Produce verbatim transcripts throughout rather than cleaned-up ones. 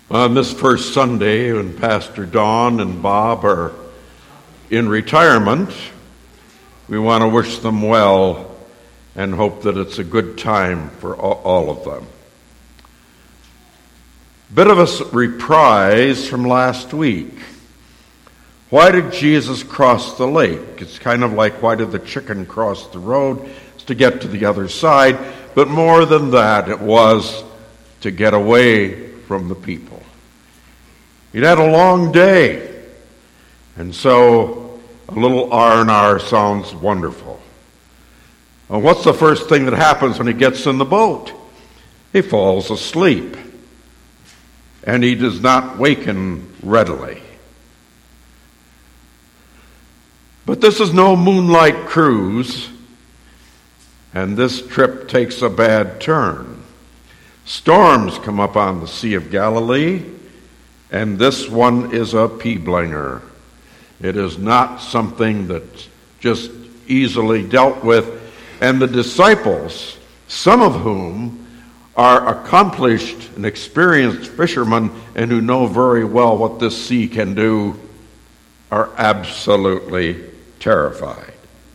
On this first Sunday, when Pastor Don and Bob are in retirement, we want to wish them well and hope that it's a good time for all of them. Bit of a reprise from last week. Why did Jesus cross the lake? It's kind of like, why did the chicken cross the road? It's to get to the other side. But more than that, it was to get away from the people. He'd had a long day. And so a little R and R sounds wonderful. Well, what's the first thing that happens when he gets in the boat? He falls asleep. And he does not waken readily. But this is no moonlight cruise, and this trip takes a bad turn. Storms come up on the Sea of Galilee, and this one is a pea-blinger. It is not something that's just easily dealt with. And the disciples, some of whom are accomplished and experienced fishermen and who know very well what this sea can do, are absolutely terrified.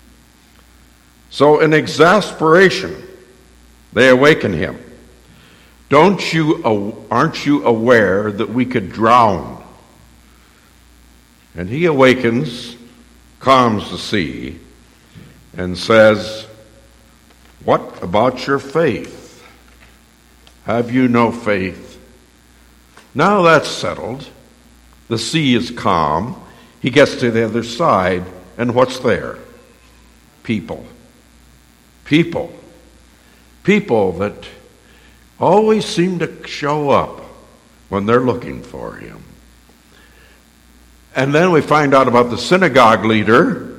So in exasperation, they awaken him. Don't you, aren't you aware that we could drown? And he awakens, calms the sea, and says, "What about your faith? Have you no faith?" Now that's settled. The sea is calm. He gets to the other side, and what's there? People. People. People that always seem to show up when they're looking for him. And then we find out about the synagogue leader.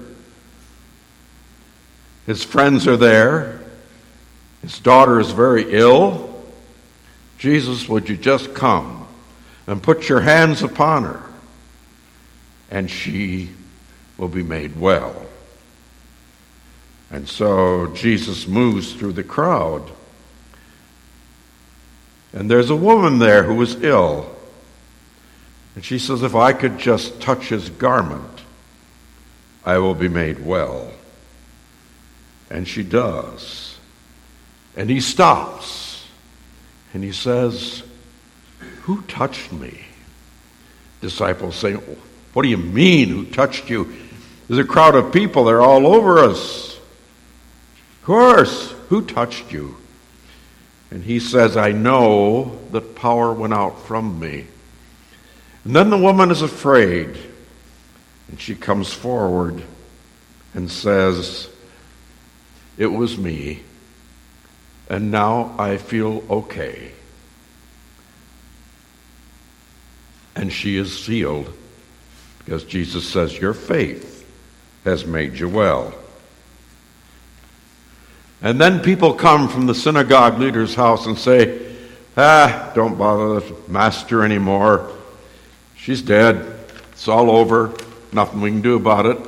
His friends are there. His daughter is very ill. "Jesus, would you just come and put your hands upon her, and she will be made well." And so Jesus moves through the crowd. And there's a woman there who is ill. And she says, "If I could just touch his garment, I will be made well." And she does. And he stops. And he says, "Who touched me?" Disciples say, "What do you mean, who touched you? There's a crowd of people. They're all over us." "Of course, who touched you?" And he says, "I know that power went out from me." And then the woman is afraid. And she comes forward and says, "It was me. And now I feel okay." And she is healed because Jesus says, "Your faith has made you well." And then people come from the synagogue leader's house and say, "Ah, don't bother the master anymore. She's dead. It's all over. Nothing we can do about it."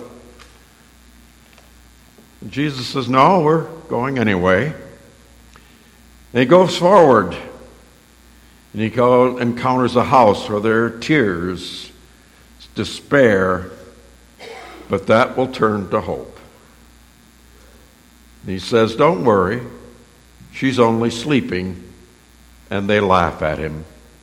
And Jesus says, "No, we're going anyway." And he goes forward, and he go, encounters a house where there are tears, despair, but that will turn to hope. And he says, "Don't worry, she's only sleeping," and they laugh at him.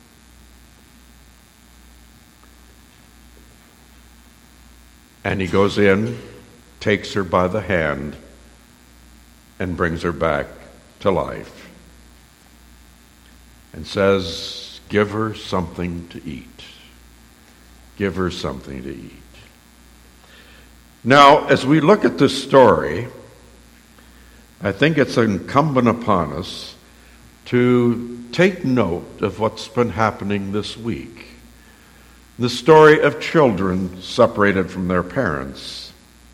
And he goes in, takes her by the hand, and brings her back to life. And says, "Give her something to eat. Give her something to eat." Now, as we look at this story, I think it's incumbent upon us to take note of what's been happening this week. The story of children separated from their parents,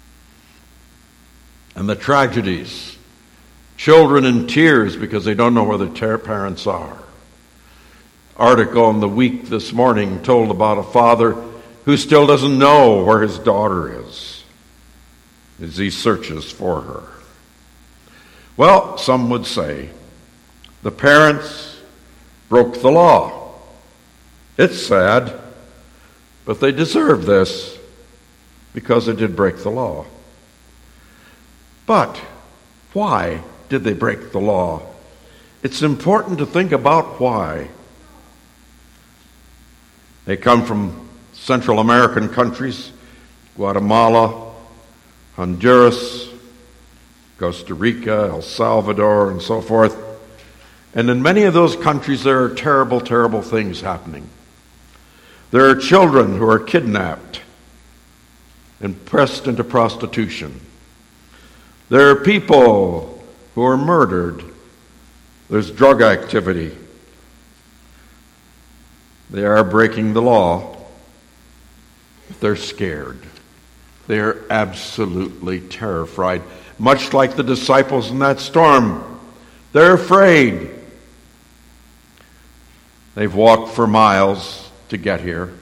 and the tragedies. Children in tears because they don't know where their parents are. Article in the Week this morning told about a father who still doesn't know where his daughter is as he searches for her. Well, some would say the parents broke the law. It's sad, but they deserve this because they did break the law. But why did they break the law? It's important to think about why. They come from Central American countries, Guatemala, Honduras, Costa Rica, El Salvador, and so forth. And in many of those countries, there are terrible, terrible things happening. There are children who are kidnapped and pressed into prostitution. There are people who are murdered. There's drug activity. They are breaking the law, but they're scared. They're absolutely terrified, much like the disciples in that storm. They're afraid. They've walked for miles to get here.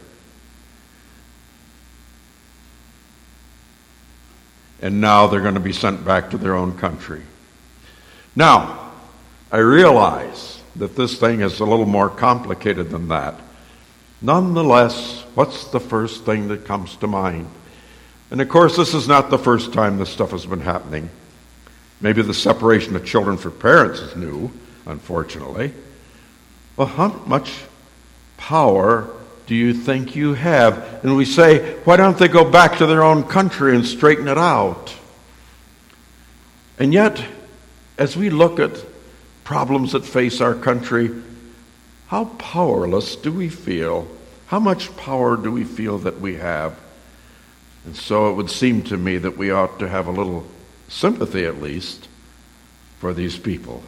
And now they're going to be sent back to their own country. Now, I realize that this thing is a little more complicated than that. Nonetheless, what's the first thing that comes to mind? And of course, this is not the first time this stuff has been happening. Maybe the separation of children from parents is new, unfortunately. Well, how much power do you think you have? And we say, why don't they go back to their own country and straighten it out? And yet, as we look at problems that face our country, how powerless do we feel? How much power do we feel that we have? And so it would seem to me that we ought to have a little sympathy, at least, for these people.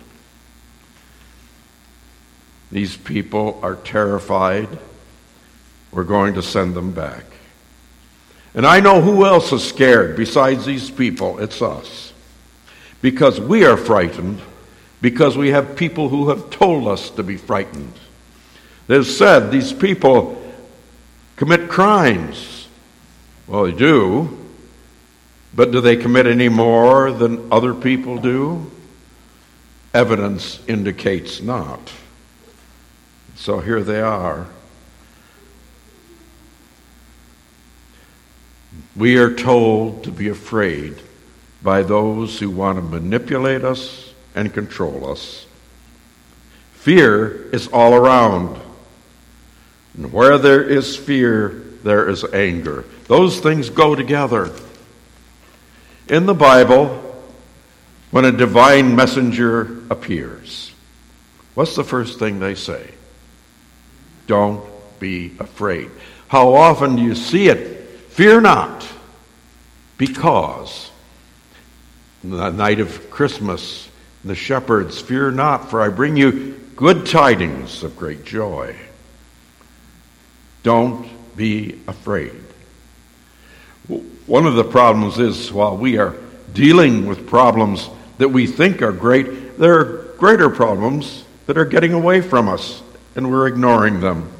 These people are terrified. We're going to send them back. And I know who else is scared besides these people. It's us. Because we are frightened, because we have people who have told us to be frightened. They've said these people commit crimes. Well, they do. But do they commit any more than other people do? Evidence indicates not. So here they are. We are told to be afraid by those who want to manipulate us and control us. Fear is all around. And where there is fear, there is anger. Those things go together. In the Bible, when a divine messenger appears, what's the first thing they say? Don't be afraid. How often do you see it? Fear not, because the night of Christmas, the shepherds, fear not, for I bring you good tidings of great joy. Don't be afraid. One of the problems is, while we are dealing with problems that we think are great, there are greater problems that are getting away from us, and we're ignoring them.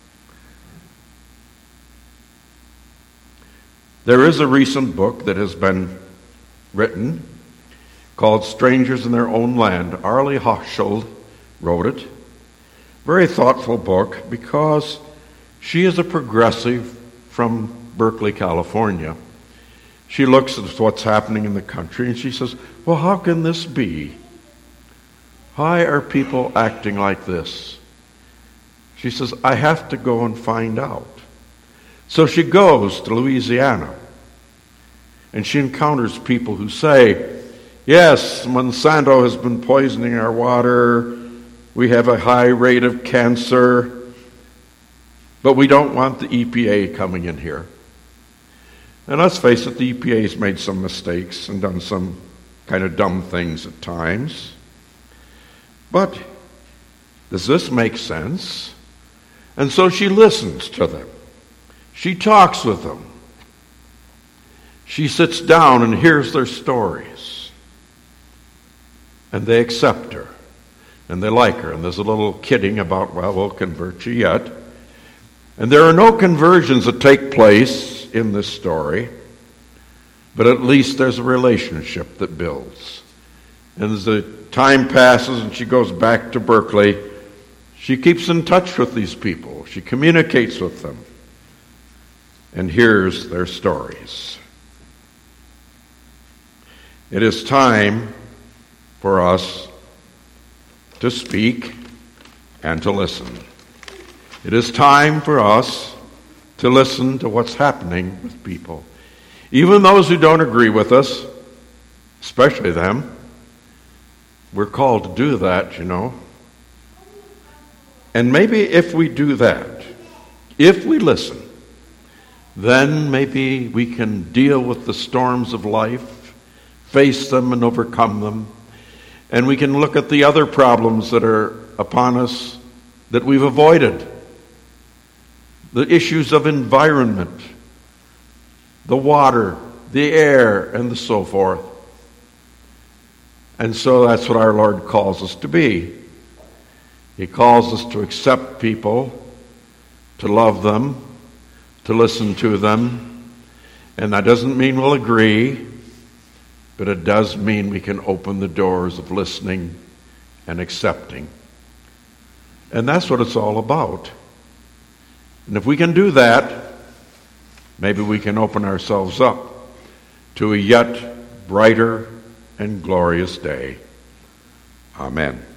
There is a recent book that has been written called Strangers in Their Own Land. Arlie Hochschild wrote it. Very thoughtful book, because she is a progressive from Berkeley, California. She looks at what's happening in the country and she says, well, how can this be? Why are people acting like this? She says, I have to go and find out. So she goes to Louisiana, and she encounters people who say, yes, Monsanto has been poisoning our water, we have a high rate of cancer, but we don't want the E P A coming in here. And let's face it, the E P A has made some mistakes and done some kind of dumb things at times. But does this make sense? And so she listens to them. She talks with them. She sits down and hears their stories. And they accept her. And they like her. And there's a little kidding about, well, we'll convert you yet. And there are no conversions that take place in this story, but at least there's a relationship that builds. And as the time passes and she goes back to Berkeley, she keeps in touch with these people. people. She communicates with them and hears their stories. It is time for us to speak and to listen. It is time for us to listen to what's happening with people. Even those who don't agree with us, especially them, we're called to do that, you know. And maybe if we do that, if we listen, then maybe we can deal with the storms of life, face them and overcome them, and we can look at the other problems that are upon us that we've avoided. The issues of environment, the water, the air, and the so forth. And so that's what our Lord calls us to be. He calls us to accept people, to love them, to listen to them. And that doesn't mean we'll agree, but it does mean we can open the doors of listening and accepting. And that's what it's all about. And if we can do that, maybe we can open ourselves up to a yet brighter and glorious day. Amen.